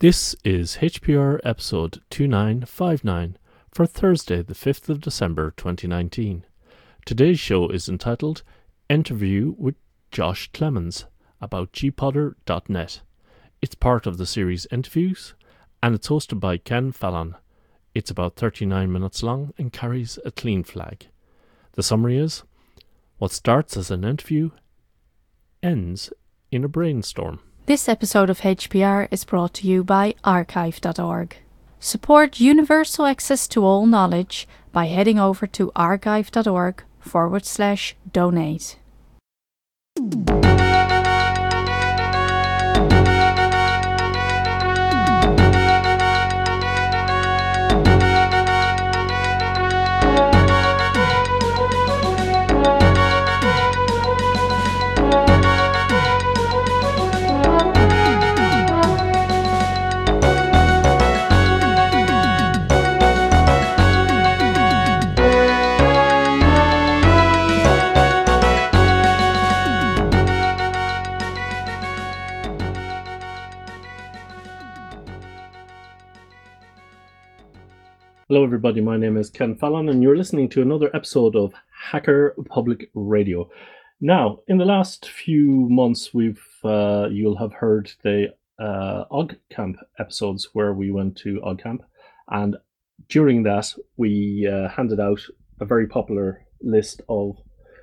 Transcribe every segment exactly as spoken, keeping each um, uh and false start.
This is H P R episode two nine five nine for Thursday, the fifth of December twenty nineteen. Today's show is entitled Interview with Josh Clemens about g podder dot net. It's part of the series Interviews and it's hosted by Ken Fallon. It's about thirty-nine minutes long and carries a clean flag. The summary is, what starts as an interview ends in a brainstorm. This episode of H P R is brought to you by archive dot org. Support universal access to all knowledge by heading over to archive dot org forward slash donate. Hello everybody, my name is Ken Fallon and you're listening to another episode of Hacker Public Radio. Now, in the last few months, we've uh, you'll have heard the uh, OggCamp episodes where we went to OggCamp, and during that we uh, handed out a very popular list of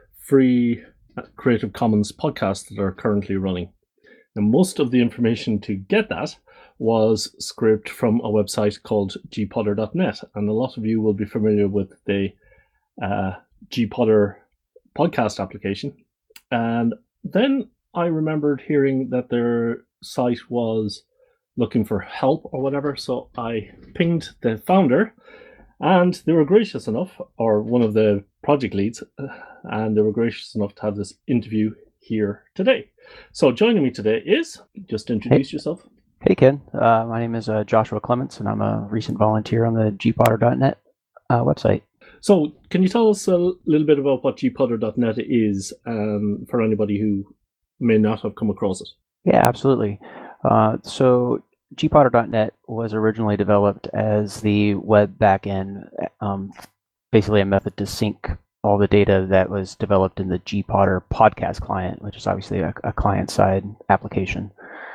free Creative Commons podcasts that are currently running. Now, most of the information to get that was scraped from a website called g podder dot net, and a lot of you will be familiar with the uh, GPodder podcast application. And then I remembered hearing that their site was looking for help or whatever, so I pinged the founder, and they were gracious enough, or one of the project leads, and they were gracious enough to have this interview here today. So joining me today is, just introduce hey. yourself. Hey Ken, uh, my name is uh, Joshua Clements, and I'm a recent volunteer on the g podder dot net uh, website. So, can you tell us a little bit about what g podder dot net is, um, for anybody who may not have come across it? Yeah, absolutely. Uh, so, g podder dot net was originally developed as the web backend, um, basically a method to sync all the data that was developed in the GPodder podcast client, which is obviously a, a client-side application.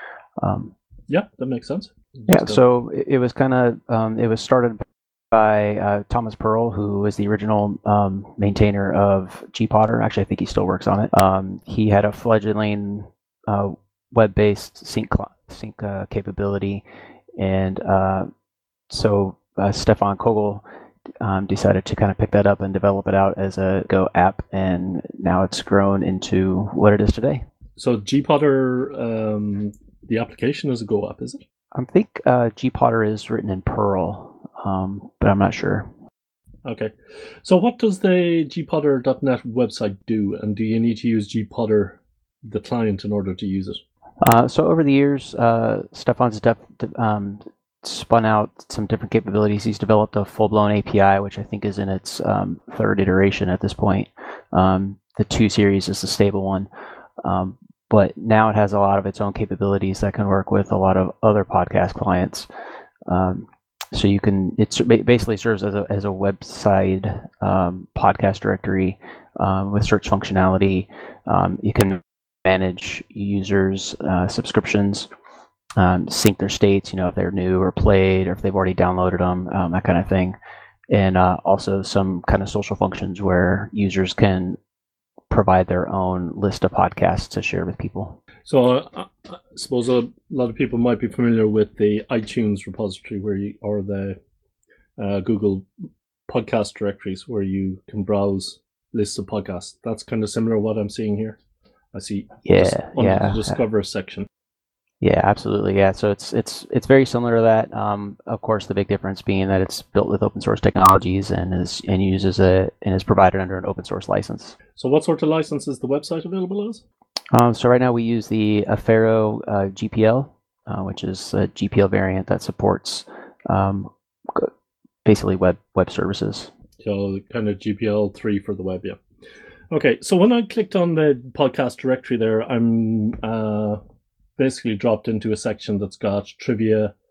Um, Yeah, that makes sense. Yeah, so it, it was kind of, um, it was started by uh, Thomas Pearl, who was the original um, maintainer of GPodder. Actually, I think he still works on it. Um, he had a fledgling uh, web-based sync sync uh, capability, and uh, so uh, Stefan Kogel um, decided to kind of pick that up and develop it out as a Go app, and now it's grown into what it is today. So GPodder, um, the application is a Go app, is it? I think uh, GPodder is written in Perl, um, but I'm not sure. Okay. So what does the g podder dot net website do, and do you need to use GPodder, the client, in order to use it? Uh, so over the years, uh, Stefan's def- um, spun out some different capabilities. He's developed a full-blown A P I, which I think is in its um, third iteration at this point. Um, the two series is the stable one. Um, But now it has a lot of its own capabilities that can work with a lot of other podcast clients. Um, so you can, it basically serves as a as a website um, podcast directory um, with search functionality. Um, you can manage users' uh, subscriptions, um, sync their states, you know, if they're new or played, or if they've already downloaded them, um, that kind of thing. And uh, also some kind of social functions where users can provide their own list of podcasts to share with people. So uh, I suppose a lot of people might be familiar with the iTunes repository, where you, or the uh, Google podcast directories, where you can browse lists of podcasts. That's kind of similar to what I'm seeing here. I see. Yeah, under yeah. the Discover section. Yeah, absolutely. Yeah, so it's it's it's very similar to that. Um, of course, the big difference being that it's built with open source technologies and is and uses a and is provided under an open source license. So, what sort of license is the website available as? Um, so right now we use the Affero uh, G P L, uh, which is a G P L variant that supports um, basically web web services. So kind of G P L three for the web, yeah. Okay, so when I clicked on the podcast directory there, I'm uh, basically dropped into a section that's got trivia,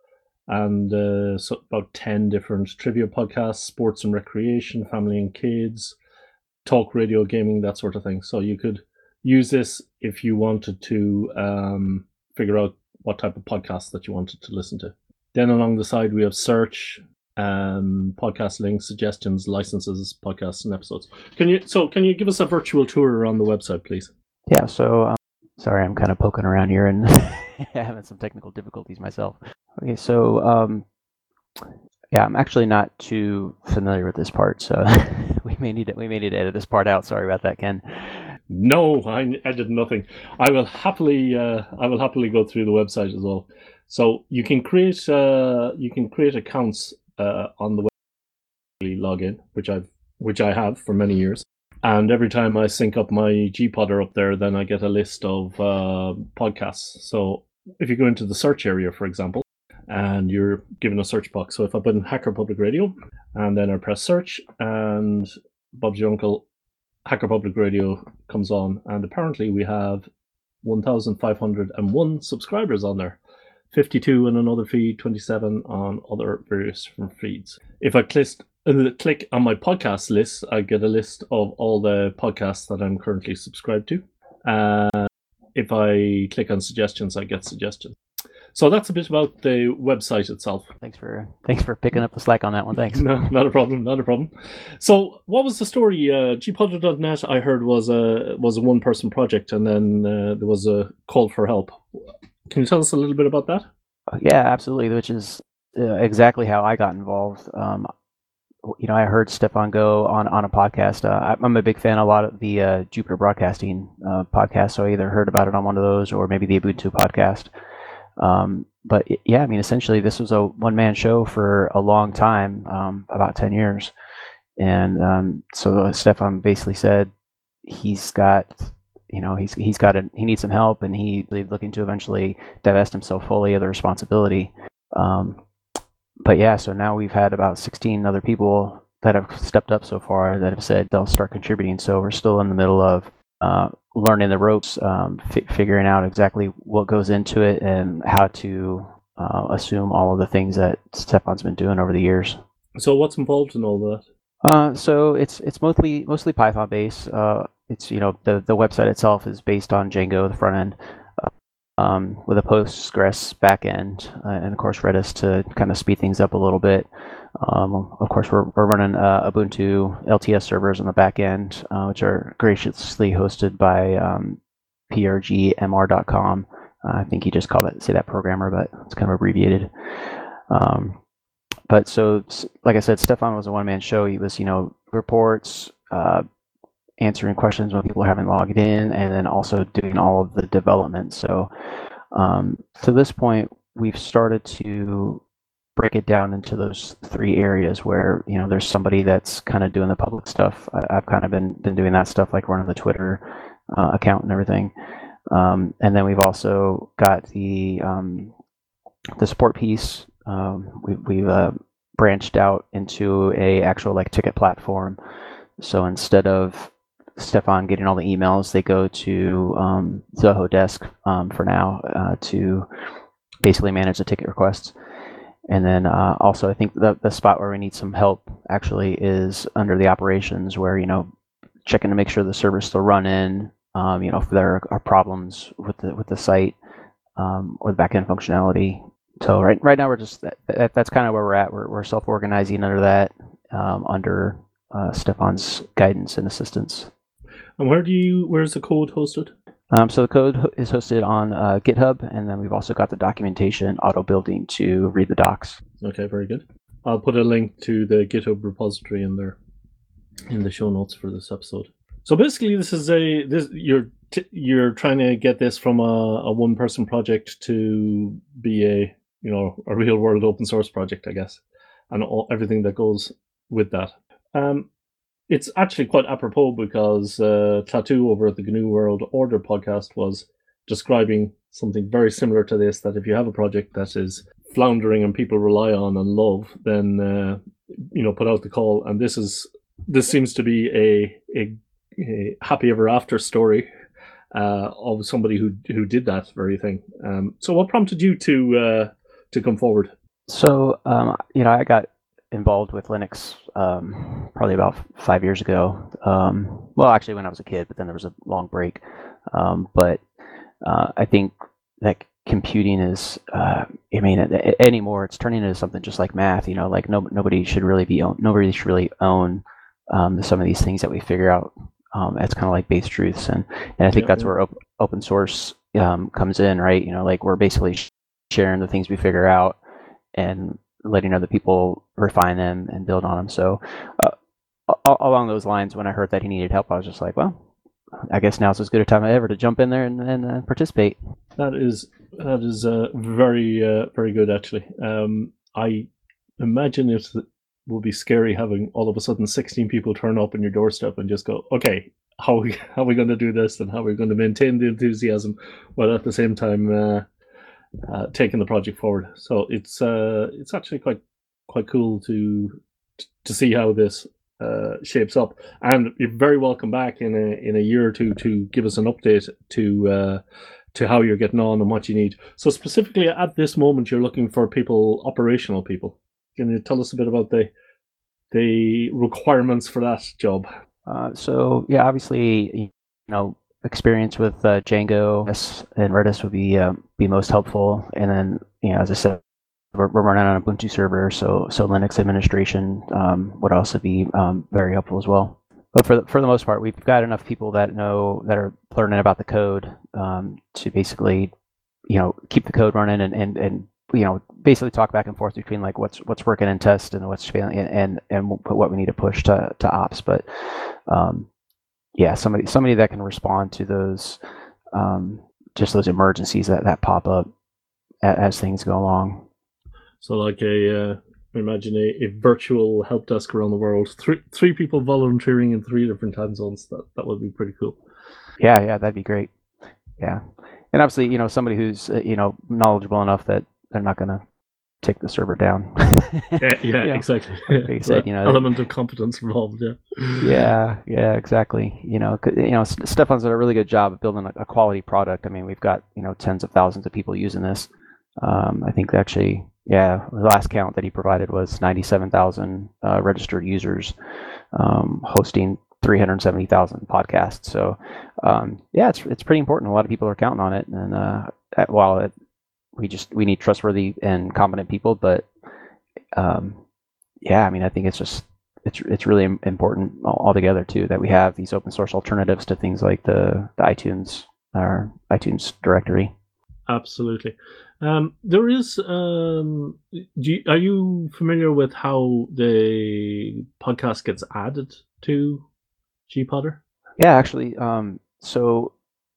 and uh, so about ten different trivia podcasts, sports and recreation, family and kids, talk radio, gaming, that sort of thing. So you could use this if you wanted to um, figure out what type of podcast that you wanted to listen to. Then along the side, we have search, um, podcast links, suggestions, licenses, podcasts, and episodes. Can you so can you give us a virtual tour around the website, please? Yeah. So um, sorry, I'm kind of poking around here and having some technical difficulties myself. Okay. So um, yeah, I'm actually not too familiar with this part, so we may need to, we may need to edit this part out. Sorry about that, Ken. No, I, I did nothing. I will happily uh, I will happily go through the website as well. So you can create uh, you can create accounts uh, on the website, log in, which I've which I have for many years. And every time I sync up my G-Podder up there, then I get a list of uh, podcasts. So if you go into the search area, for example, and you're given a search box. So if I put in Hacker Public Radio, and then I press search, and Bob's Your Uncle, Hacker Public Radio comes on, and apparently we have one thousand five hundred one subscribers on there. fifty-two on another feed, twenty-seven on other various different feeds. If I click, uh, click on my podcast list, I get a list of all the podcasts that I'm currently subscribed to. Uh, if I click on suggestions, I get suggestions. So that's a bit about the website itself. Thanks for thanks for picking up the slack on that one. Thanks. No, not a problem. Not a problem. So, what was the story? Uh, G Podder dot net, I heard, was a was a one person project, and then uh, there was a call for help. Can you tell us a little bit about that? Yeah, absolutely. Which is uh, exactly how I got involved. Um, you know, I heard Stefan go on on a podcast. Uh, I'm a big fan of a lot of the uh, Jupiter Broadcasting uh, podcasts, so I either heard about it on one of those or maybe the Ubuntu podcast. Um, but yeah, I mean, essentially, this was a one-man show for a long time, um, about ten years, and um, so Stefan basically said he's got, you know, he's he's got a, he needs some help, and he's looking to eventually divest himself fully of the responsibility. Um, but yeah, so now we've had about sixteen other people that have stepped up so far that have said they'll start contributing. So we're still in the middle of Uh, learning the ropes, um, f- figuring out exactly what goes into it and how to uh, assume all of the things that Stefan's been doing over the years. So what's involved in all that? Uh, so it's it's mostly mostly Python based. Uh, it's you know the the website itself is based on Django, the front end, uh, um, with a Postgres back end, uh, and of course Redis to kind of speed things up a little bit. Um, of course, we're, we're running uh, Ubuntu L T S servers on the back end, uh, which are graciously hosted by um, P R G M R dot com. Uh, I think you just call it, say that programmer, but it's kind of abbreviated. Um, but so, like I said, Stefan was a one-man show. He was, you know, reports, uh, answering questions when people haven't logged in, and then also doing all of the development. So um, to this point, we've started to break it down into those three areas where, you know, there's somebody that's kind of doing the public stuff. I, I've kind of been been doing that stuff, like running the Twitter uh, account and everything. Um, and then we've also got the um, the support piece. Um, we, we've uh, branched out into a actual like ticket platform. So instead of Stefan getting all the emails, they go to um, Zoho Desk um, for now uh, to basically manage the ticket requests. And then uh, also, I think the the spot where we need some help actually is under the operations, where, you know, checking to make sure the server's still running. Um, you know, if there are problems with the with the site um, or the backend functionality. So right right now we're just that, that, that's kind of where we're at. We're we're self-organizing under that, um, under uh, Stefan's guidance and assistance. And where do you where's the code hosted? Um, so the code is hosted on uh, GitHub, and then we've also got the documentation auto building to read the docs. Okay, very good. I'll put a link to the GitHub repository in there in the show notes for this episode. So basically, this is a this you're t- you're trying to get this from a, a one person project to be a you know a real world open source project, I guess, and all, everything that goes with that. Um, It's actually quite apropos because uh, Klaatu over at the G N U World Order podcast was describing something very similar to this, that if you have a project that is floundering and people rely on and love, then, uh, you know, put out the call. And this is this seems to be a, a, a happy ever after story uh, of somebody who who did that very thing. Um, so what prompted you to uh, to come forward? So, um, you know, I got involved with Linux um, probably about five years ago. Um, well, actually, when I was a kid, but then there was a long break. Um, but uh, I think that computing is, uh, I mean, anymore, it's turning into something just like math. You know, like no, nobody should really be own, nobody should really own um, some of these things that we figure out um, as kind of like base truths, and and I think Yeah, that's yeah. where op- open source um, comes in, right? You know, like we're basically sharing the things we figure out and letting other people refine them and build on them. So uh, along those lines, when I heard that he needed help, I was just like, well, I guess now's as good a time as ever to jump in there and, and uh, participate. That is that is uh, very uh, very good actually. Um, I imagine it would be scary having all of a sudden sixteen people turn up on your doorstep and just go, okay, how are we, how are we going to do this and how are we going to maintain the enthusiasm while at the same time uh, uh, taking the project forward. So it's uh, it's actually quite quite cool to to see how this uh, shapes up. And you're very welcome back in a in a year or two to give us an update to uh, to how you're getting on and what you need. So specifically at this moment, you're looking for people, operational people. Can you tell us a bit about the the requirements for that job? Uh, so yeah, obviously, you know, experience with uh, Django and Redis would be uh, be most helpful. And then, you know, as I said, we're, we're running on a Ubuntu server, so so Linux administration um, would also be um, very helpful as well. But for the, for the most part, we've got enough people that know that are learning about the code um, to basically, you know, keep the code running and, and, and you know, basically talk back and forth between like what's what's working in test and what's failing and and, and what we need to push to, to ops. But um, yeah, somebody somebody that can respond to those um, just those emergencies that, that pop up as, as things go along. So like a uh, imagine a, a virtual help desk around the world. Three three people volunteering in three different time zones. That that would be pretty cool. Yeah, yeah, that'd be great. Yeah, and obviously, you know, somebody who's uh, you know knowledgeable enough that they're not going to take the server down. yeah, yeah you know, exactly. Like you said, you know, element of competence involved. Yeah. Yeah, yeah, exactly. You know, you know, Stefan's done a really good job of building a, a quality product. I mean, we've got you know tens of thousands of people using this. Um, I think actually, yeah, the last count that he provided was ninety-seven thousand uh, registered users, um, hosting three hundred seventy thousand podcasts. So, um, yeah, it's it's pretty important. A lot of people are counting on it, and uh, while it, we just we need trustworthy and competent people, but um, yeah, I mean, I think it's just it's it's really important altogether too that we have these open source alternatives to things like the, the iTunes or iTunes directory. Absolutely. Um, there is. Um, do you, are you familiar with how the podcast gets added to GPodder? Yeah, actually. Um, so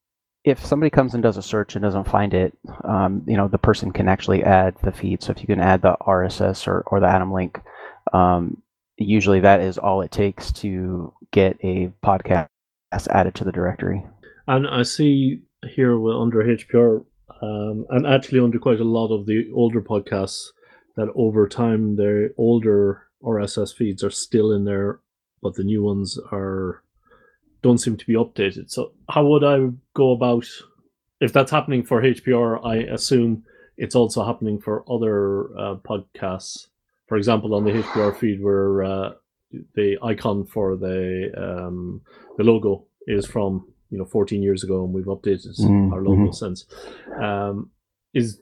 if somebody comes and does a search and doesn't find it, um, you know, the person can actually add the feed. So if you can add the R S S or, or the Atom link, um, usually that is all it takes to get a podcast added to the directory. And I see here under H P R, um, and actually under quite a lot of the older podcasts, that over time their older R S S feeds are still in there, but the new ones are don't seem to be updated. So how would I go about, if that's happening for H P R, I assume it's also happening for other uh, podcasts. For example, on the H P R feed where uh, the icon for the um, the logo is from you know fourteen years ago, and we've updated mm-hmm. our logo since. Um, is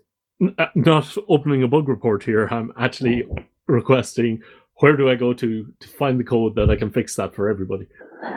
not opening a bug report here. I'm actually requesting where do I go to to find the code that I can fix that for everybody.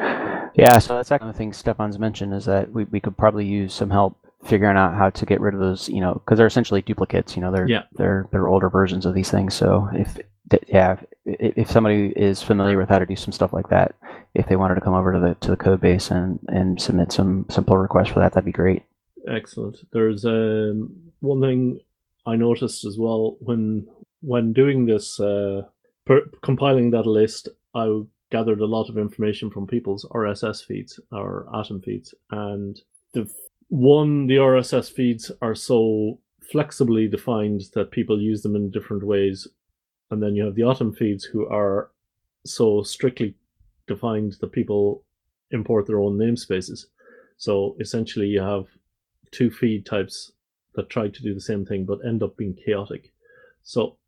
Yeah, so that's actually the thing Stefan's mentioned is that we, we could probably use some help figuring out how to get rid of those, you know, because they're essentially duplicates. You know, they're yeah. they're they're older versions of these things. So if yeah, if, if somebody is familiar with how to do some stuff like that, if they wanted to come over to the to the code base and, and submit some simple requests for that, that'd be great. Excellent. There's um, one thing I noticed as well when when doing this, uh, per, compiling that list, I gathered a lot of information from people's R S S feeds or Atom feeds, and the one the R S S feeds are so flexibly defined that people use them in different ways, and then you have the Atom feeds who are so strictly defined that people import their own namespaces. So essentially you have two feed types that try to do the same thing but end up being chaotic. So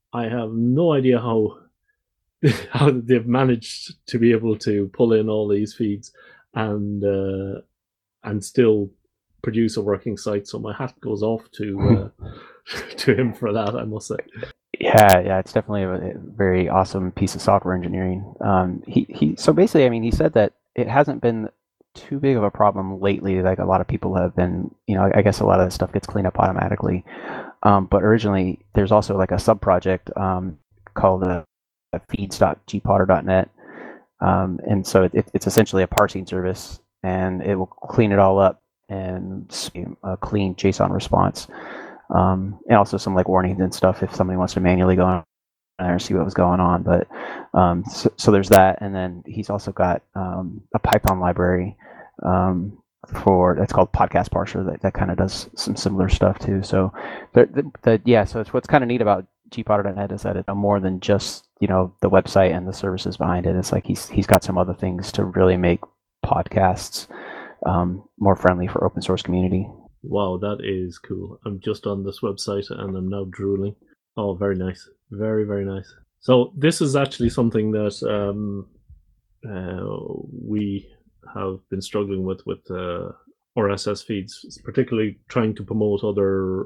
I have no idea how how they've managed to be able to pull in all these feeds and uh, and still produce a working site. So my hat goes off to uh, to him for that, I must say. Yeah, yeah, it's definitely a very awesome piece of software engineering. Um, he he. So basically, I mean, he said that it hasn't been too big of a problem lately. Like a lot of people have been, you know, I guess a lot of the stuff gets cleaned up automatically. Um, but originally, there's also like a sub project um, called uh, feeds dot g potter dot net, um, and so it, it's essentially a parsing service, and it will clean it all up and a clean JSON response. Um, and also some like warnings and stuff if somebody wants to manually go on there and see what was going on. But um, so, so there's that, and then he's also got um, a Python library um, for that's called Podcast Parser that, that kind of does some similar stuff too. So the, the, the yeah, so it's what's kind of neat about g potter dot net is that it's more than just you know the website and the services behind it. It's like he's he's got some other things to really make podcasts um, more friendly for open source community. Wow, that is cool. I'm just on this website and I'm now drooling. Oh, very nice. Very, very nice. So this is actually something that um, uh, we have been struggling with with uh, R S S feeds, particularly trying to promote other...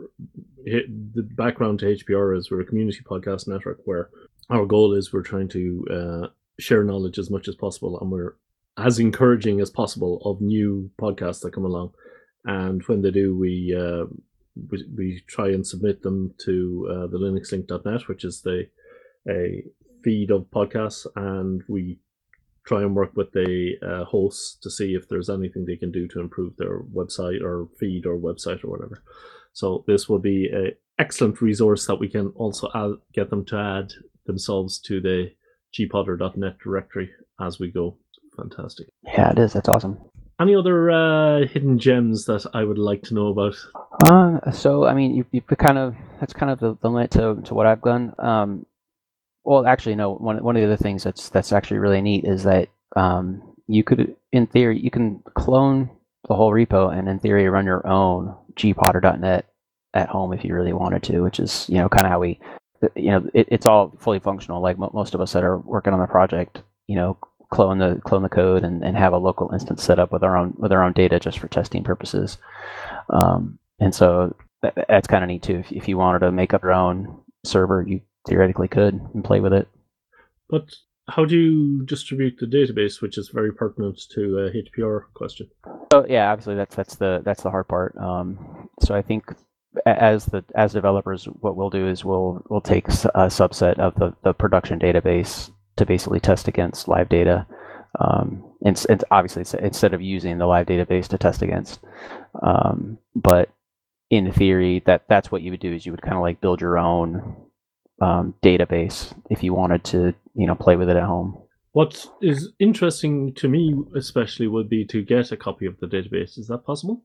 The background to H P R is we're a community podcast network where our goal is we're trying to uh, share knowledge as much as possible, and we're as encouraging as possible of new podcasts that come along. And when they do, we uh, we, we try and submit them to uh, the linux link dot net, which is the a feed of podcasts, and we try and work with the uh, hosts to see if there's anything they can do to improve their website or feed or website or whatever. So this will be an excellent resource that we can also add, get them to add themselves to the g potter dot net directory as we go. Fantastic. Yeah, it is. That's awesome. Any other uh, hidden gems that I would like to know about? Um, so, I mean, you, you kind of, that's kind of the, the limit to, to what I've done. Um, well, actually, no, one, one of the other things that's, that's actually really neat is that um, you could, in theory, you can clone the whole repo and in theory run your own g potter dot net at home if you really wanted to, which is, you know, kind of how we, you know, it, it's all fully functional. Like mo- most of us that are working on the project, you know, clone the clone the code and, and have a local instance set up with our own with our own data just for testing purposes. Um, and so that, that's kind of neat too. If, if you wanted to make up your own server, you theoretically could and play with it. But how do you distribute the database, which is very pertinent to a H P R question? So yeah, obviously that's that's the that's the hard part. Um, so I think as the as developers, what we'll do is we'll we'll take a subset of the, the production database to basically test against live data. Um, and, and obviously instead of using the live database to test against. Um, but in theory, that that's what you would do is you would kind of like build your own um, database if you wanted to, you know, play with it at home. What is interesting to me especially would be to get a copy of the database. Is that possible?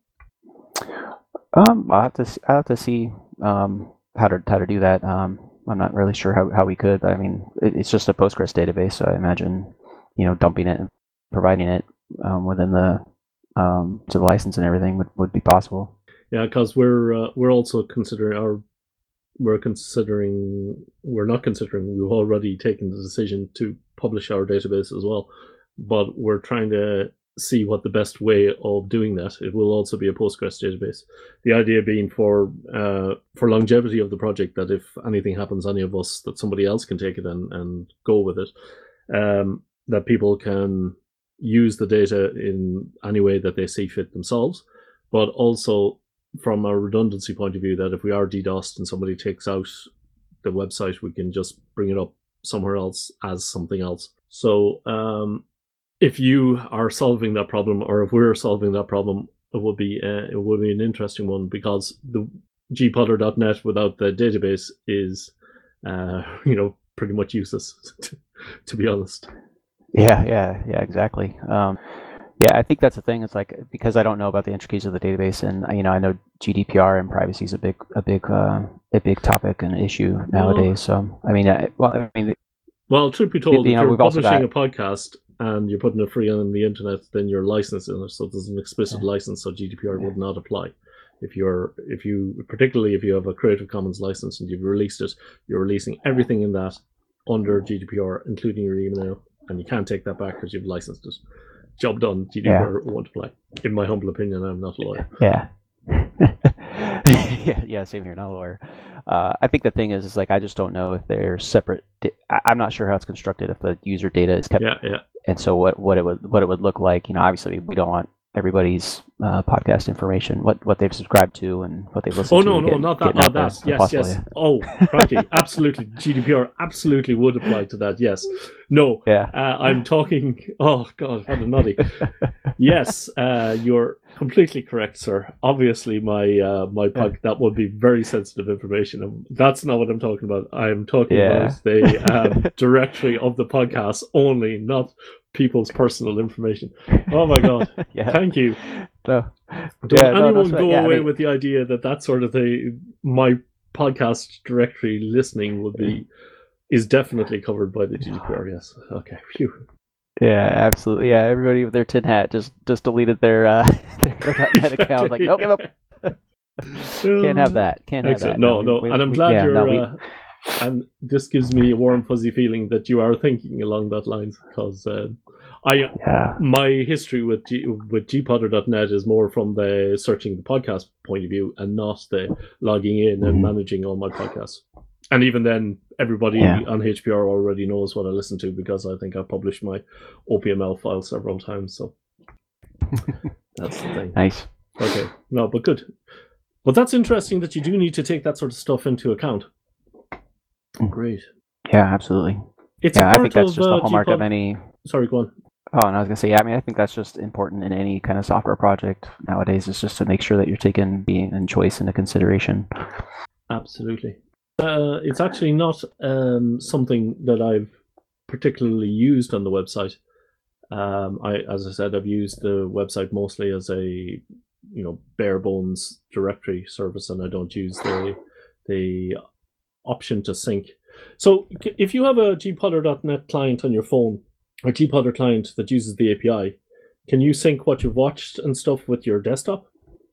Um, I'll have to, I'll have to see um, how to how to do that. Um, I'm not really sure how, how we could. I mean, it, it's just a Postgres database, so I imagine, you know, dumping it and providing it um, within the um, to the license and everything would, would be possible. Yeah, because we're uh, we're also considering our we're considering we're not considering we've already taken the decision to publish our database as well, but we're trying to see what the best way of doing that. It will also be a Postgres database. The idea being for uh, for longevity of the project, that if anything happens, any of us, that somebody else can take it and, and go with it. Um, that people can use the data in any way that they see fit themselves, but also from a redundancy point of view, that if we are DDoSed and somebody takes out the website, we can just bring it up somewhere else as something else. So um, if you are solving that problem, or if we're solving that problem, it would be uh, it would be an interesting one, because the g potter dot net without the database is, uh, you know, pretty much useless, to, to be honest. Yeah, yeah, yeah, exactly. Um, yeah, I think that's the thing. It's like, because I don't know about the intricacies of the database, and you know, I know G D P R and privacy is a big, a big, uh, a big topic and issue nowadays. So, I mean, I, well, I mean, well, truth be told, you if know, you're we've also publishing got, a podcast and you're putting it free on the internet, then you're licensing it, so there's an explicit Yeah. license, so G D P R Yeah. would not apply. If you're, if you, particularly if you have a Creative Commons license and you've released it, you're releasing everything in that under G D P R, including your email, and you can't take that back because you've licensed it. Job done. G D P R yeah. won't apply. In my humble opinion, I'm not a lawyer. Yeah. yeah, yeah, same here, not a lawyer. Uh, I think the thing is, is like I just don't know if they're separate. Di- I'm not sure how it's constructed if the user data is kept. Yeah, yeah. And so what, what it would what it would look like, you know, obviously we don't want everybody's uh, podcast information, what what they've subscribed to and what they've listened oh, to. Oh no, no, not that. Oh, that. Yes, yes. Oh, crikey, absolutely. G D P R absolutely would apply to that. Yes. No. Yeah. Uh, I'm talking. Oh God, what a nutty. Yes, uh, you're completely correct, sir. Obviously, my uh, my pod, yeah. that would be very sensitive information. That's not what I'm talking about. I'm talking yeah. about the um, directory of the podcast only, not people's personal information. Oh my God! yeah. Thank you. No. Don't yeah, anyone no, go right. yeah, away I mean, with the idea that that sort of thing, my podcast directory listening would be is definitely covered by the G D P R. Yes. Okay. Phew. Yeah, absolutely. Yeah, everybody with their tin hat just just deleted their uh their net account. Like, nope, give up. Can't have that. Can't have Excellent. that. No, no. We, and I'm we, glad yeah, you're. No, we... uh, and this gives me a warm, fuzzy feeling that you are thinking along that lines, because uh, I yeah. my history with G, with g podder dot net is more from the searching the podcast point of view, and not the logging in and mm-hmm. managing all my podcasts. And even then, everybody yeah. on H P R already knows what I listen to, because I think I published my O P M L file several times. So that's the thing. Nice. Okay. No, but good. But that's interesting that you do need to take that sort of stuff into account. Great. Yeah, absolutely. It's yeah, I think that's of, just uh, the hallmark G pod... of any. Sorry, go on. Oh, and I was gonna say, yeah, I mean, I think that's just important in any kind of software project nowadays. Is just to make sure that you're taking being and choice into consideration. Absolutely. Uh, it's actually not um, something that I've particularly used on the website. Um, I, as I said, I've used the website mostly as a, you know, bare bones directory service, and I don't use the the option to sync. So, if you have a g podder dot net client on your phone, or Gpodder client that uses the A P I, can you sync what you've watched and stuff with your desktop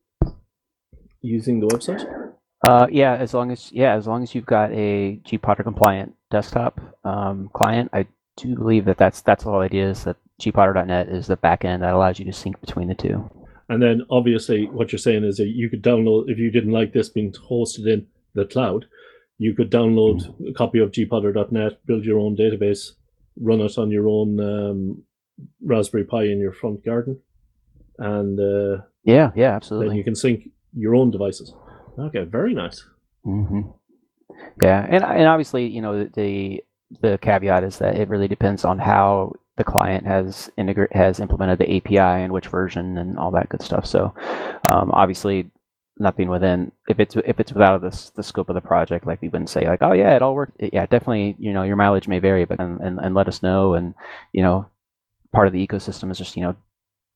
using the website? Uh, yeah, as long as yeah, as long as you've got a Gpodder compliant desktop um, client, I do believe that that's that's the whole idea, is that g podder dot net is the backend that allows you to sync between the two. And then obviously what you're saying is that you could download, if you didn't like this being hosted in the cloud, you could download mm-hmm. a copy of g podder dot net, build your own database, run it on your own um, Raspberry Pi in your front garden, and uh, yeah, yeah, absolutely. Then you can sync your own devices. Okay, very nice. Mm-hmm. Yeah, and and obviously, you know, the the caveat is that it really depends on how the client has integrate has implemented the A P I and which version and all that good stuff. So, um, obviously, nothing within if it's if it's without the the scope of the project, like we wouldn't say like, oh yeah, it all worked. Yeah, definitely. You know, your mileage may vary, but and, and and let us know. And you know, part of the ecosystem is just you know.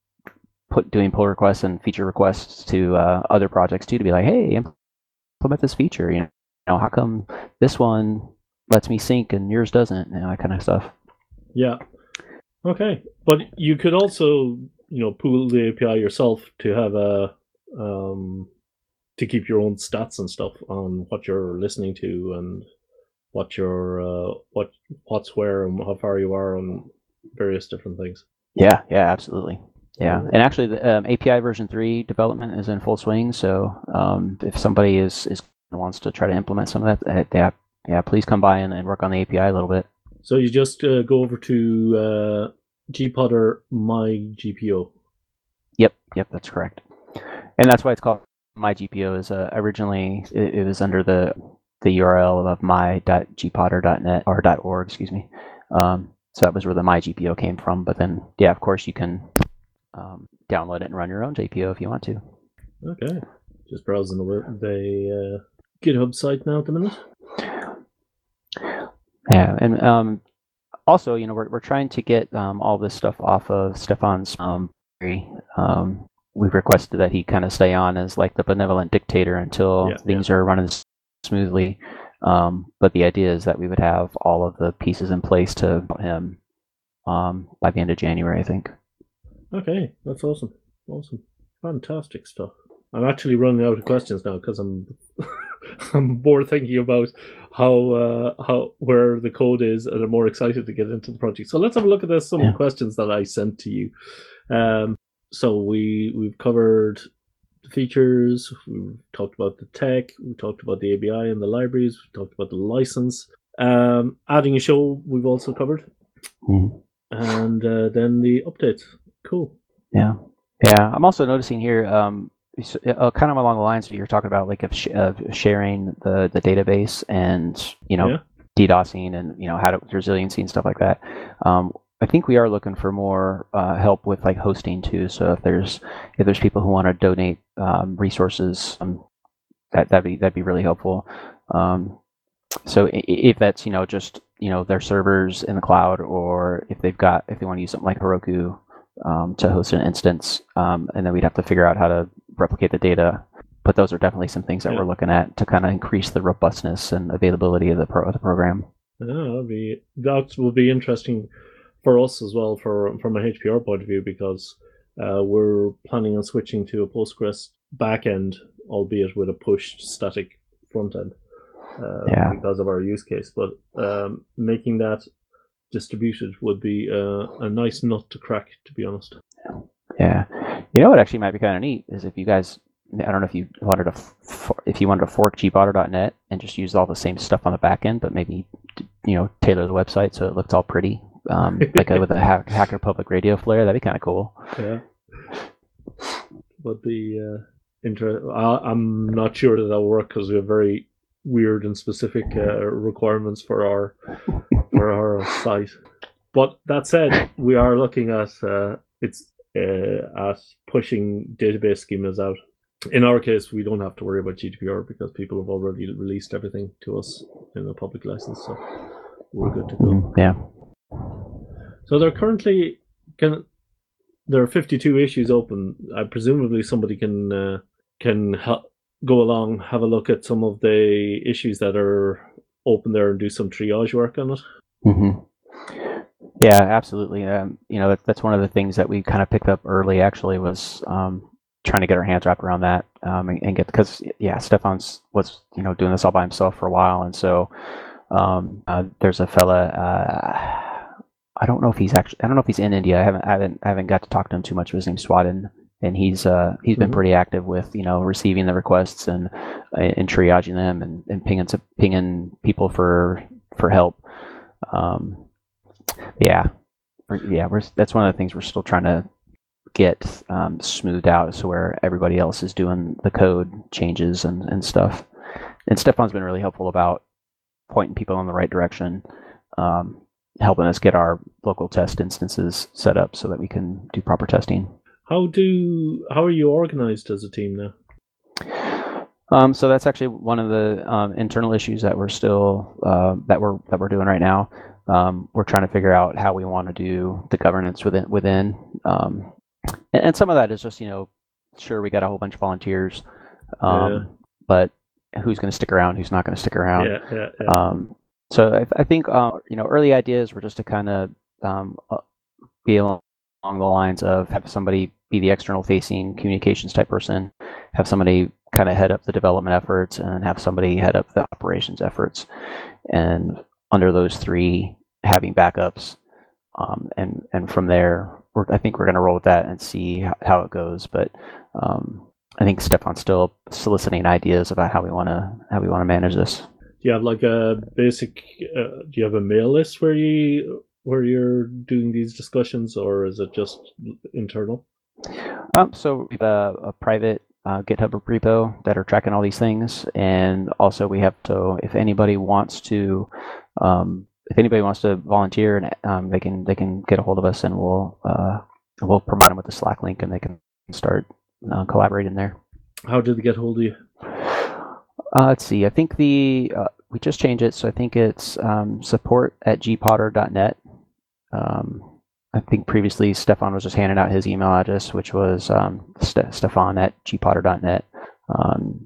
Put doing pull requests and feature requests to uh, other projects too, to be like, hey, implement this feature. You know, how come this one lets me sync and yours doesn't? You know, that kind of stuff. Yeah. Okay, but you could also, you know, pool the A P I yourself to have a um, to keep your own stats and stuff on what you're listening to and what your uh, what what's where and how far you are on various different things. Yeah, yeah, absolutely. Yeah, and actually, the um, A P I version three development is in full swing. So um, if somebody is, is wants to try to implement some of that, yeah, yeah, please come by and, and work on the A P I a little bit. So you just uh, go over to uh, Gpodder My G P O. Yep, yep, that's correct. And that's why it's called My G P O. Is uh, originally it, it was under the the U R L of my dot g podder dot net or .org, excuse me. Um, so that was where the My G P O came from. But then, yeah, of course, you can. Um, download it and run your own G P O if you want to. Okay. Just browsing the, the uh, GitHub site now at the minute. Yeah, and um, also, you know, we're we're trying to get um, all this stuff off of Stefan's. Um, um, we've requested that he kind of stay on as like the benevolent dictator until yeah, things yeah. are running smoothly. Um, but the idea is that we would have all of the pieces in place to him um, by the end of January, I think. Okay, that's awesome. Awesome. Fantastic stuff. I'm actually running out of questions now because I'm I'm more thinking about how uh, how where the code is, and I'm more excited to get into the project. So let's have a look at this. Some Yeah. questions that I sent to you. Um, so we we've covered the features. We've talked about the tech. We talked about the A B I and the libraries. We talked about the license. Um, adding a show we've also covered, Mm-hmm. and uh, then the updates. Cool. Yeah, yeah. I'm also noticing here, um, uh, kind of along the lines that you're talking about, like of, sh- of sharing the, the database and you know Yeah. DDoSing and you know how to resiliency and stuff like that. Um, I think we are looking for more uh, help with like hosting too. So if there's if there's people who want to donate um, resources, um, that that'd be that'd be really helpful. Um, so i- if that's you know just you know their servers in the cloud, or if they've got if they want to use something like Heroku um, to host an instance, um, and then we'd have to figure out how to replicate the data. But those are definitely some things that Yeah. we're looking at to kind of increase the robustness and availability of the pro of the program. Yeah, that'd be that will be interesting for us as well, for from a H P R point of view, because uh, we're planning on switching to a Postgres backend, albeit with a pushed static front end, uh, Yeah. because of our use case. But um, making that distributed would be uh, a nice nut to crack, to be honest. Yeah, you know what actually might be kind of neat is if you guys, I don't know if you wanted to, f- if you wanted to fork G Botter dot net and just use all the same stuff on the back end, but maybe you know tailor the website so it looks all pretty, um, like a, with a ha- Hacker Public Radio flair. That'd be kind of cool. Yeah. But the uh, inter- I, I'm not sure that that'll work because we have very weird and specific uh, requirements for our for our site. But that said, we are looking at uh, it's uh, at pushing database schemas out. In our case, we don't have to worry about G D P R because people have already released everything to us in a public license, so we're good to go. Mhm, Yeah. So they're currently can there are fifty-two issues open. I presumably somebody can uh, can ha- go along, have a look at some of the issues that are open there and do some triage work on it. hmm Yeah, absolutely. Um, you know, that, that's one of the things that we kind of picked up early. Actually, was um, trying to get our hands wrapped around that um, and, and get because yeah, Stefan's was you know doing this all by himself for a while, and so um, uh, there's a fella. Uh, I don't know if he's actually. I don't know if he's in India. I haven't. I haven't. I haven't got to talk to him too much. His name's Swadin, and he's uh, he's been Mhm. pretty active with you know receiving the requests and and triaging them and, and pinging pinging people for for help. Um, yeah, we're, yeah. We're that's one of the things we're still trying to get um, smoothed out, so where everybody else is doing the code changes and, and stuff. And Stefan's been really helpful about pointing people in the right direction. Um, helping us get our local test instances set up so that we can do proper testing. How do how are you organized as a team now? Um, so that's actually one of the um, internal issues that we're still uh, that we're that we're doing right now. Um, we're trying to figure out how we want to do the governance within within, um, and, and some of that is just you know, sure we got a whole bunch of volunteers, um, Yeah. but who's going to stick around? Who's not going to stick around? Yeah, yeah, yeah. Um, so I, I think uh, you know early ideas were just to kind of um, uh, be along, along the lines of have somebody be the external facing communications type person, have somebody kind of head up the development efforts, and have somebody head up the operations efforts. And under those three, having backups, um, and and from there, we're, I think we're going to roll with that and see how, how it goes. But um, I think Stefan's still soliciting ideas about how we want to how we want to manage this. Do you have like a basic? Uh, do you have a mail list where you where you're doing these discussions, or is it just internal? Um, so we have a, a private uh, GitHub repo that are tracking all these things, and also we have to. If anybody wants to, um, if anybody wants to volunteer, and um, they can they can get a hold of us, and we'll uh, we'll provide them with the Slack link, and they can start uh, collaborating there. How did they get hold of you? Uh, let's see. I think the uh, we just changed it, so I think it's um, support at g potter dot net. Um, I think previously Stefan was just handing out his email address, which was um, St- Stefan at g potter dot net. Um,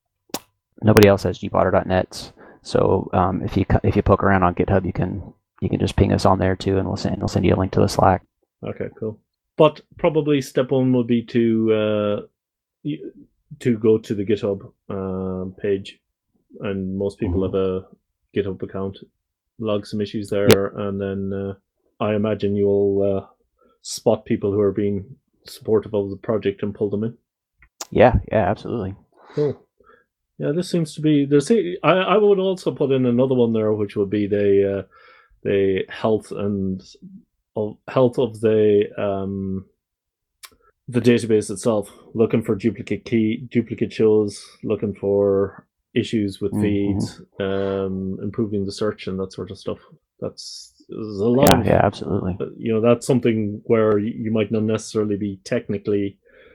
nobody else has g potter dot net, so um, if you if you poke around on GitHub, you can you can just ping us on there too, and we'll send we'll send you a link to the Slack. Okay, cool. But probably step one will be to uh, you, to go to the GitHub uh, page, and most people Mhm. have a GitHub account, log some issues there, Yep. and then uh, I imagine you'll uh, spot people who are being supportive of the project and pull them in. Yeah, yeah, absolutely. Cool. Yeah, this seems to be. There's. I I would also put in another one there, which would be the uh, the health and of health of the um, the database itself. Looking for duplicate key, duplicate shows. Looking for issues with Mm-hmm. feeds, um, improving the search and that sort of stuff. That's there's a lot Yeah, of yeah, absolutely. you know that's something where you might not necessarily be technically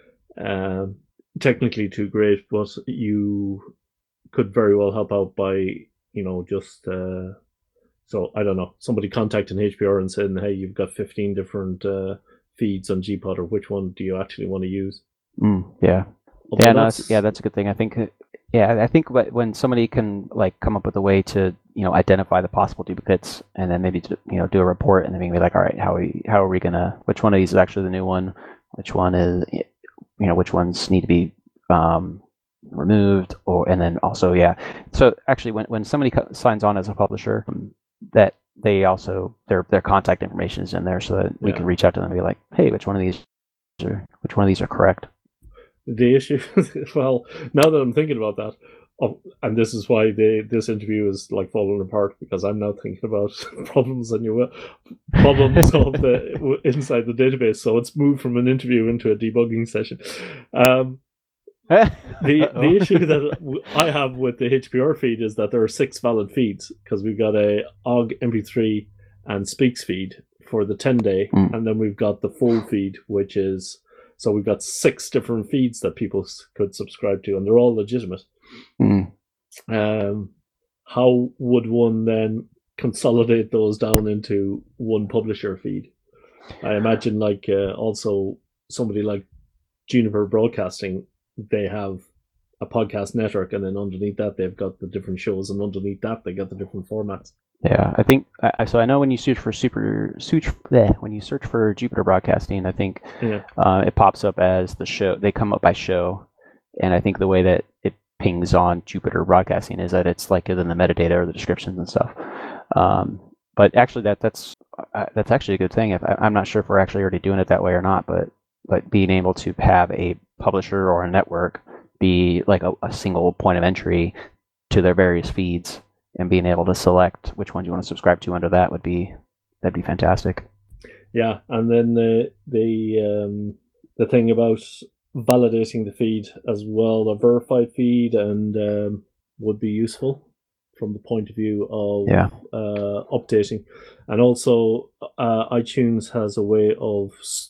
uh, technically too great, but you could very well help out by you know just uh, so I don't know somebody contacting H P R and saying, hey, you've got fifteen different uh, feeds on G Pod, or which one do you actually want to use? Mm, yeah. Although Yeah, no, that's that's, yeah, that's a good thing. I think, uh, yeah, I think wh- when somebody can like come up with a way to, you know, identify the possible duplicates, and then maybe to, you know, do a report, and then maybe be like, all right, how are we, how are we gonna, which one of these is actually the new one, which one is, you know, which ones need to be um, removed, or and then also, yeah. So actually, when when somebody co- signs on as a publisher, um, that they also their their contact information is in there, so that we Yeah. can reach out to them and be like, hey, which one of these are, which one of these are correct? the issue. Well, now that I'm thinking about that, oh, and this is why the this interview is like falling apart, because I'm now thinking about problems and you problems of the inside the database. So it's moved from an interview into a debugging session. Um, the Uh-oh. the issue that I have with the H P R feed is that there are six valid feeds, because we've got a O G, M P three, and Speaks feed for the ten day, Mm. and then we've got the full feed, which is so we've got six different feeds that people s- could subscribe to, and they're all legitimate. Mm. Um, how would one then consolidate those down into one publisher feed? I imagine, like uh, also somebody like Juniper Broadcasting, they have a podcast network, and then underneath that they've got the different shows, and underneath that they got the different formats. Yeah, I think I, so. I know when you search for super search bleh, when you search for Jupiter Broadcasting, I think Yeah. uh, it pops up as the show. They come up by show, and I think the way that it pings on Jupiter Broadcasting is that it's like in the metadata or the descriptions and stuff. Um, but actually, that that's uh, that's actually a good thing. If I, I'm not sure if we're actually already doing it that way or not, but but being able to have a publisher or a network be like a, a single point of entry to their various feeds, and being able to select which ones you want to subscribe to under that would be that'd be fantastic. Yeah, and then the the um, the thing about validating the feed as well, a verified feed, and um, would be useful from the point of view of Yeah. uh, updating, and also uh, iTunes has a way of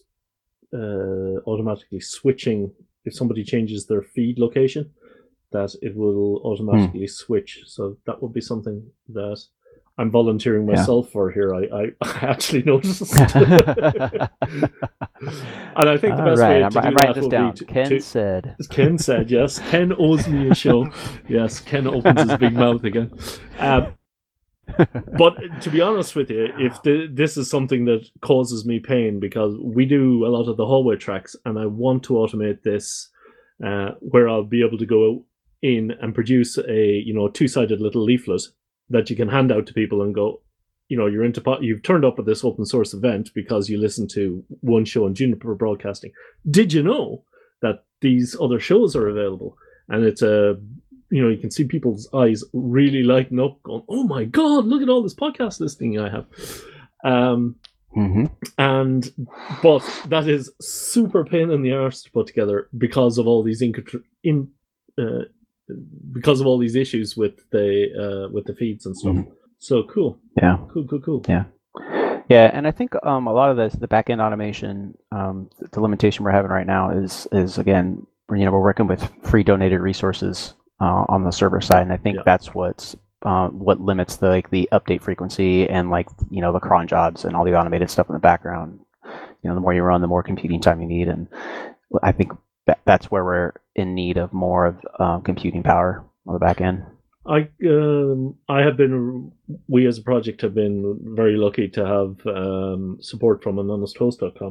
uh, automatically switching if somebody changes their feed location, that it will automatically mm. switch. So that would be something that I'm volunteering myself yeah. for here. I, I, I actually noticed. And I think the best right. way I'm, to do I'm that this would down. be to, Ken to, said. Ken said, yes. Ken owes me a show. Yes, Ken opens his big mouth again. Um, but to be honest with you, if the, this is something that causes me pain, because we do a lot of the hallway tracks, and I want to automate this uh, where I'll be able to go in and produce a you know two-sided little leaflet that you can hand out to people and go, you know, you're into you've turned up at this open source event because you listened to one show on Juniper Broadcasting. Did you know that these other shows are available? And it's a you know, you can see people's eyes really lighten up, going, "Oh my God, look at all this podcast listening I have." Um, mm-hmm. And but that is super pain in the arse to put together because of all these in, in uh, because of all these issues with the uh, with the feeds and stuff. Mm-hmm. So cool. Yeah. Cool. Cool. Cool. Yeah. Yeah, and I think um, a lot of this, the back end automation, um, the limitation we're having right now is is again, you know, we're working with free donated resources uh, on the server side, and I think yeah. that's what's uh, what limits the like the update frequency and like you know the cron jobs and all the automated stuff in the background. You know, the more you run, the more computing time you need, and I think that, that's where we're in need of more of um, computing power on the back end. I um, I have been we as a project have been very lucky to have um, support from anonymous host dot com,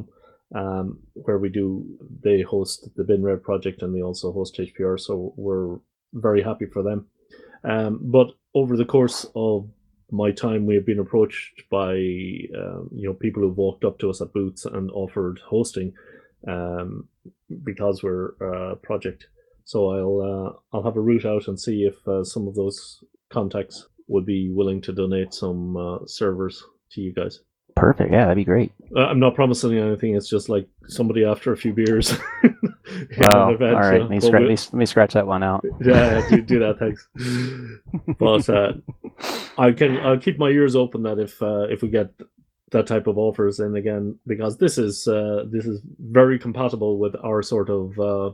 um, where we do, they host the BinRev project and they also host H P R, so we're very happy for them. Um, but over the course of my time, we have been approached by um, you know people who've walked up to us at booths and offered hosting um, because we're a project. So I'll uh, I'll have a route out and see if uh, some of those contacts would be willing to donate some uh, servers to you guys. Perfect. Yeah, that'd be great. Uh, I'm not promising anything. It's just like somebody after a few beers. Oh, event, all right. Let me, scratch, let me scratch that one out. Yeah, do, do that. Thanks. But uh, I can I'll keep my ears open that if uh, if we get that type of offers in again, because this is uh, this is very compatible with our sort of uh,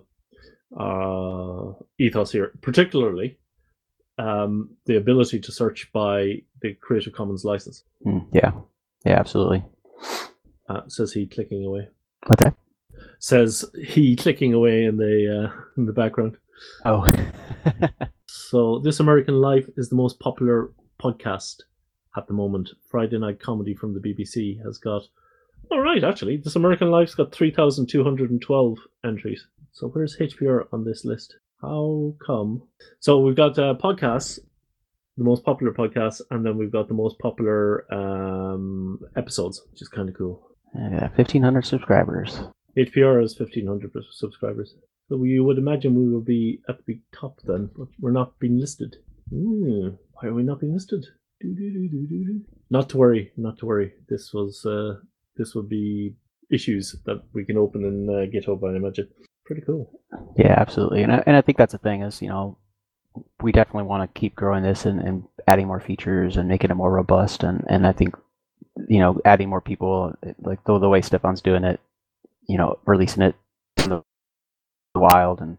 uh, ethos here, particularly um, the ability to search by the Creative Commons license. Mm, yeah, yeah, absolutely. Uh, says he clicking away. Okay. Says he clicking away in the uh, in the background. Oh. So This American Life is the most popular podcast at the moment. Friday Night Comedy from the B B C has got, all right, actually, This American Life's got three thousand two hundred twelve entries. So where's H P R on this list? How come? So we've got uh, podcasts, the most popular podcasts, and then we've got the most popular um, episodes, which is kind of cool. Yeah, fifteen hundred subscribers. H P R has fifteen hundred subscribers. So you would imagine we will be at the big top then, but we're not being listed. Mm, why are we not being listed? Do, do, do, do, do, do. Not to worry, not to worry. This was uh, this will be issues that we can open in uh, GitHub, I imagine. Pretty cool. Yeah, absolutely. And I, and I think that's the thing is, you know, we definitely want to keep growing this and, and adding more features and making it more robust. And, and I think, you know, adding more people, like the, the way Stefan's doing it, you know, releasing it to the wild and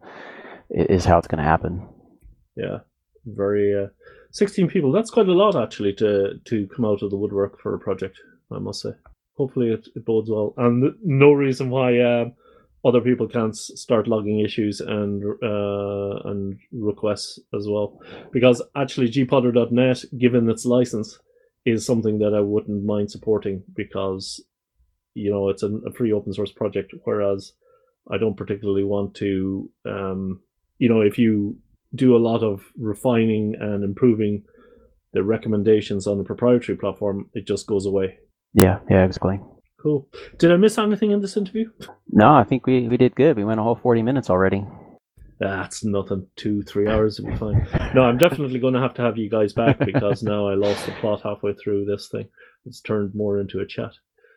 is how it's going to happen. Yeah, very uh, sixteen people. That's quite a lot actually to to come out of the woodwork for a project, I must say. Hopefully it, it bodes well, and no reason why um, other people can't start logging issues and uh, and requests as well. Because actually gpodder dot net, given its license, is something that I wouldn't mind supporting because, you know, it's a, a free open source project, whereas I don't particularly want to, um, you know, if you do a lot of refining and improving the recommendations on the proprietary platform, it just goes away. Yeah, yeah, exactly. Cool. Did I miss anything in this interview? No, I think we, we did good. We went a whole forty minutes already. That's nothing. Two, three hours would be fine. No, I'm definitely going to have to have you guys back because now I lost the plot halfway through this thing. It's turned more into a chat.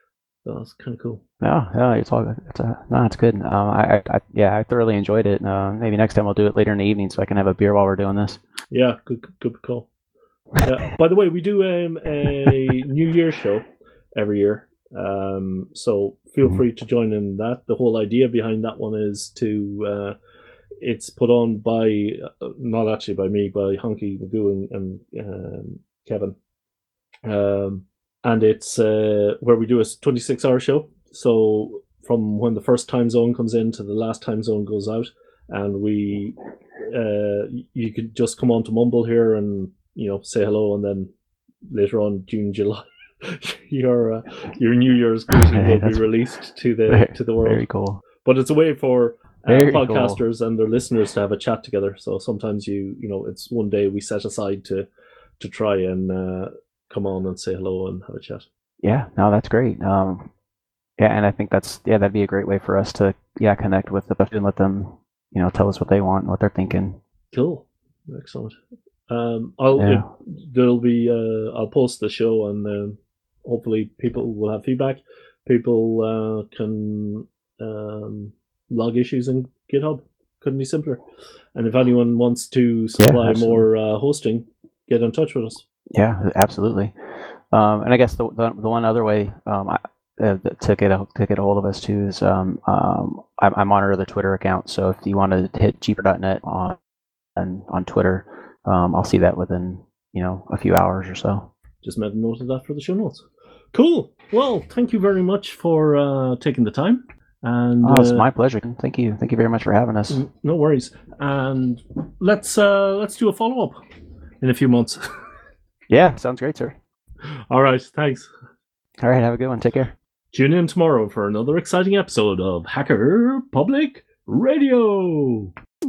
So that's kind of cool. Yeah, yeah, it's all good. It's a, no, it's good. Um, I, I, yeah, I thoroughly enjoyed it. Uh, maybe next time we'll do it later in the evening so I can have a beer while we're doing this. Yeah, good, good, good call. Yeah. By the way, we do um, a New Year's show every year. Um, so feel mm-hmm. free to join in that. The whole idea behind that one is to, uh, it's put on by, uh, not actually by me, by Honky Magoo and, and um, Kevin. Um, and it's uh, where we do a twenty-six hour show. So from when the first time zone comes in to the last time zone goes out, and we, uh, you could just come on to Mumble here and, you know, say hello, and then later on June, July, your uh, your New Year's greeting will be released to the very, to the world. Very cool. But it's a way for uh, podcasters cool. and their listeners to have a chat together. So sometimes you you know it's one day we set aside to to try and uh, come on and say hello and have a chat. Yeah, no, that's great. Um, yeah, and I think that's yeah that'd be a great way for us to yeah connect with them and let them you know tell us what they want and what they're thinking. Cool, excellent. Um, I'll yeah. it, there'll be uh, I'll post the show and um, hopefully people will have feedback. People uh, can um, log issues in GitHub. Couldn't be simpler. And if anyone wants to supply yeah, more uh, hosting, get in touch with us. Yeah, absolutely. Um, and I guess the, the the one other way um, I, uh, to get a, to get a hold of us too is um, um, I, I monitor the Twitter account. So if you want to hit gpodder dot net on and on Twitter, um, I'll see that within you know a few hours or so. Just made a note of that for the show notes. Cool. Well, thank you very much for uh, taking the time. And oh, it's uh, my pleasure. Thank you. Thank you very much for having us. No worries. And let's uh, let's do a follow up in a few months. Yeah, sounds great, sir. All right. Thanks. All right. Have a good one. Take care. Tune in tomorrow for another exciting episode of Hacker Public Radio.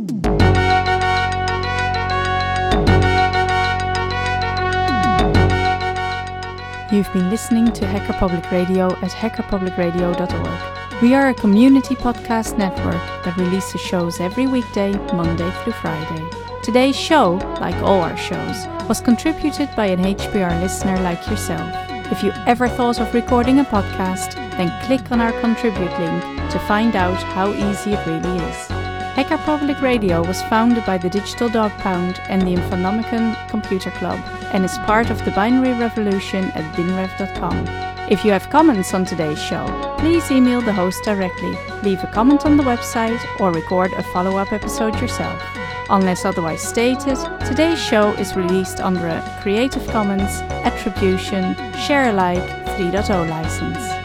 You've been listening to Hacker Public Radio at hacker public radio dot org. We are a community podcast network that releases shows every weekday, Monday through Friday. Today's show, like all our shows, was contributed by an H P R listener like yourself. If you ever thought of recording a podcast, then click on our contribute link to find out how easy it really is. Hacker Public Radio was founded by the Digital Dog Pound and the Infonomicon Computer Club and is part of the Binary Revolution at binrev dot com. If you have comments on today's show, please email the host directly, leave a comment on the website, or record a follow-up episode yourself. Unless otherwise stated, today's show is released under a Creative Commons Attribution Share Alike three point oh license.